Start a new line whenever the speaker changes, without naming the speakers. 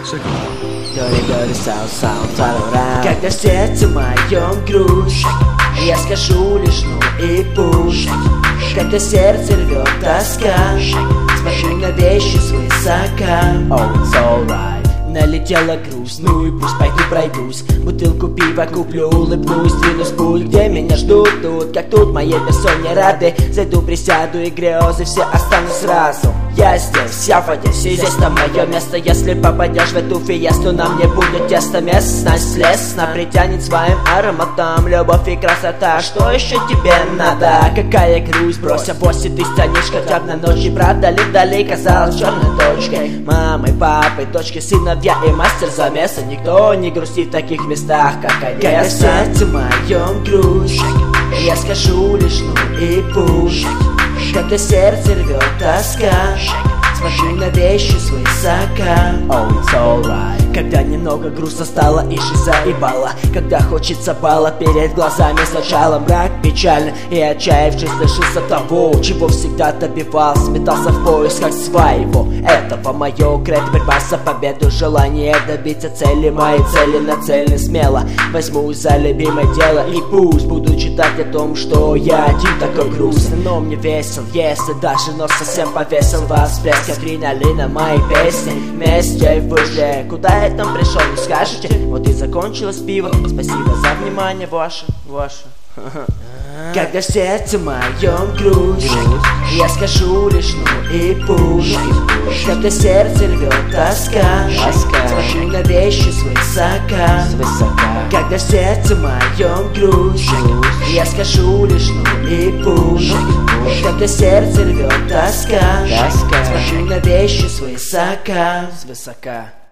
Дори-дори, саунд, когда в сердце моем грусть, я скажу лишь ну и пусть. Когда сердце рвет тоска, смотрю на вещи свысока. Oh, it's alright. Налетела грусть, ну и пусть пойду пройдусь. Бутылку пива куплю, улыбнусь, двинусь в путь, где меня ждут. Тут, как тут, моей персоне рады. Зайду, присяду, и грезы все останут сразу. Я здесь, я в Одессе, здесь там мое место. Если попадешь в эту фиесту, на мне будет тесто. Местность лесна притянет своим ароматом. Любовь и красота, что еще тебе надо? Какая грусть, брось, авось, ты станешь хотя бы на ночь. И правда ли вдали казалась черной точкой? Мамой, папой, дочкой, сыновья и мастер замеса. Никто не грустит в таких местах, как Одесса. Когда в сердце моем грусть, я скажу лишь ну и пусть. Когда сердце рвет тоска, смотрю на вещи свысока. Oh, it's alright. Когда немного грустно стало и жизнь заебала, когда хочется бала перед глазами сначала мрак печально, и отчаявшись лишился того, чего всегда добивался, метался в поисках своего. Этого мое кредо, борьба за победу, желание добиться цели. Мои цели нацелены смело, возьму за любимое дело. И пусть буду читать о том, что я один такой грустный, но мне весел, если даже нос совсем повесил. Вас всплеск адреналина моей песни, вместе вышли. Куда я там пришел, не скажете? Вот и закончилось пиво. Спасибо за внимание ваше. Когда в сердце моем грусть, я скажу лишь ну и пусть. Когда сердце рвет тоска, смотрю на вещи свысока. Когда в сердце моем грусть, я скажу лишь ну и пусть. Когда сердце рвет тоска, смотрю на вещи свысока.